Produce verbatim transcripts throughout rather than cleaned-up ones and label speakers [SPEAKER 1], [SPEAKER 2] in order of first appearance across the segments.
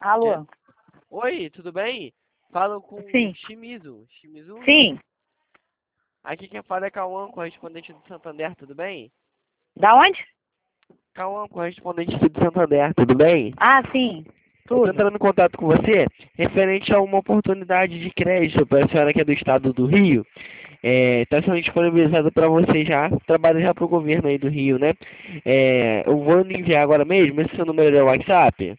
[SPEAKER 1] Alô?
[SPEAKER 2] Oi, tudo bem? Falo com
[SPEAKER 1] Sim.
[SPEAKER 2] Shimizu. Shimizu?
[SPEAKER 1] Sim.
[SPEAKER 2] Aqui quem fala é Cauã, correspondente do Santander, tudo bem?
[SPEAKER 1] Da onde?
[SPEAKER 2] Cauã, correspondente do Santander, tudo bem?
[SPEAKER 1] Ah, sim.
[SPEAKER 2] Eu estou
[SPEAKER 1] Tudo.
[SPEAKER 2] entrando em contato com você referente a uma oportunidade de crédito para a senhora que é do estado do Rio. Está sendo disponibilizado para você já, trabalha já para o governo aí do Rio, né? É, eu vou lhe enviar agora mesmo, esse seu número é o WhatsApp?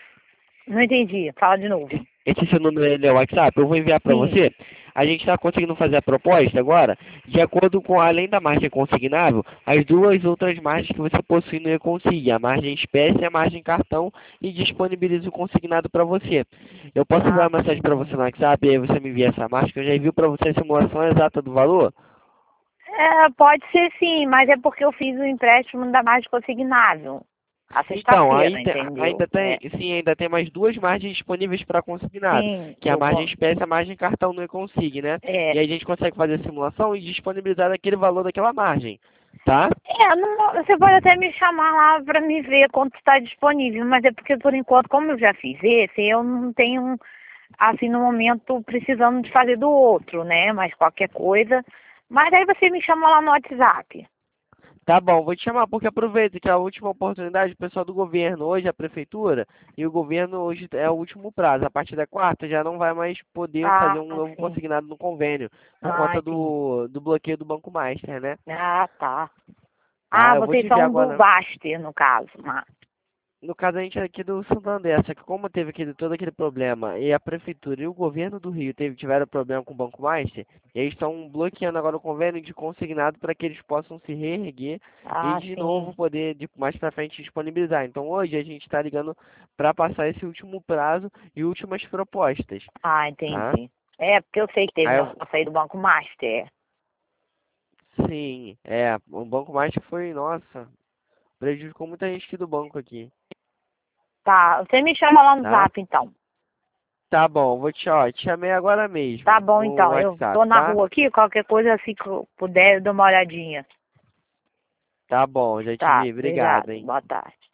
[SPEAKER 1] Não entendi. Fala de novo.
[SPEAKER 2] Esse seu número ele é o WhatsApp, eu vou enviar para
[SPEAKER 1] Sim.
[SPEAKER 2] você. A gente está conseguindo fazer a proposta agora, de acordo com, além da margem consignável, as duas outras margens que você possui no e-consigne, a margem espécie e a margem cartão, e disponibiliza o consignado para você. Eu posso enviar
[SPEAKER 1] Ah,
[SPEAKER 2] uma mensagem para você no WhatsApp e aí você me envia essa margem, que eu já envio para você a simulação exata do valor?
[SPEAKER 1] é, pode ser sim, mas é porque eu fiz o empréstimo da margem consignável. A
[SPEAKER 2] Então,
[SPEAKER 1] sexta-feira,
[SPEAKER 2] aí tem-
[SPEAKER 1] entendeu?
[SPEAKER 2] ainda tem,
[SPEAKER 1] É.
[SPEAKER 2] sim, ainda tem mais duas margens disponíveis para consignado,
[SPEAKER 1] Sim,
[SPEAKER 2] que é a
[SPEAKER 1] eu
[SPEAKER 2] margem
[SPEAKER 1] posso.
[SPEAKER 2] espécie e a margem cartão no e-consigne, né?
[SPEAKER 1] É.
[SPEAKER 2] E aí a gente consegue fazer a simulação e disponibilizar aquele valor daquela margem, tá?
[SPEAKER 1] É, não- você pode até me chamar lá para me ver quanto está disponível, mas é porque por enquanto, como eu já fiz esse, eu não tenho, assim, no momento, precisando de fazer do outro, né? Mas qualquer coisa. Mas aí você me chama lá no WhatsApp.
[SPEAKER 2] Tá bom, vou te chamar porque aproveita que é a última oportunidade, o pessoal do governo, hoje a prefeitura, e o governo hoje é o último prazo. A partir da quarta já não vai mais poder fazer
[SPEAKER 1] Ah,
[SPEAKER 2] um novo
[SPEAKER 1] sim.
[SPEAKER 2] consignado no convênio, por
[SPEAKER 1] Ah,
[SPEAKER 2] conta
[SPEAKER 1] entendi.
[SPEAKER 2] do, do bloqueio do Banco Master, né?
[SPEAKER 1] Ah, tá. Ah,
[SPEAKER 2] Tá, eu vou
[SPEAKER 1] vocês
[SPEAKER 2] te enviar
[SPEAKER 1] são do
[SPEAKER 2] agora.
[SPEAKER 1] Baster, no caso. Ah,
[SPEAKER 2] No caso, a gente é aqui do Santander, só que como teve aquele, todo aquele problema, e a prefeitura e o governo do Rio teve, tiveram problema com o Banco Master, e eles estão bloqueando agora o convênio de consignado para que eles possam se reerguer e
[SPEAKER 1] ah,
[SPEAKER 2] de novo
[SPEAKER 1] sim.
[SPEAKER 2] poder de, mais para frente disponibilizar. Então hoje a gente está ligando para passar esse último prazo e últimas propostas,
[SPEAKER 1] Ah,
[SPEAKER 2] tá?
[SPEAKER 1] entendi. É, porque eu sei que teve
[SPEAKER 2] Aí eu,
[SPEAKER 1] negócio aí do Banco Master.
[SPEAKER 2] sim, é, o Banco Master foi, nossa, prejudicou muita gente aqui do banco aqui,
[SPEAKER 1] Tá, você me chama lá no
[SPEAKER 2] tá?
[SPEAKER 1] Zap, então.
[SPEAKER 2] Tá bom, vou te, ó, te chamei agora
[SPEAKER 1] Tá
[SPEAKER 2] mesmo
[SPEAKER 1] bom,
[SPEAKER 2] no
[SPEAKER 1] então. Eu
[SPEAKER 2] WhatsApp,
[SPEAKER 1] tô na
[SPEAKER 2] tá?
[SPEAKER 1] rua aqui, qualquer coisa, assim que eu puder, eu dou uma olhadinha.
[SPEAKER 2] Tá bom, já te
[SPEAKER 1] Tá,
[SPEAKER 2] vi. Obrigado,
[SPEAKER 1] obrigado.
[SPEAKER 2] hein?
[SPEAKER 1] Boa tarde.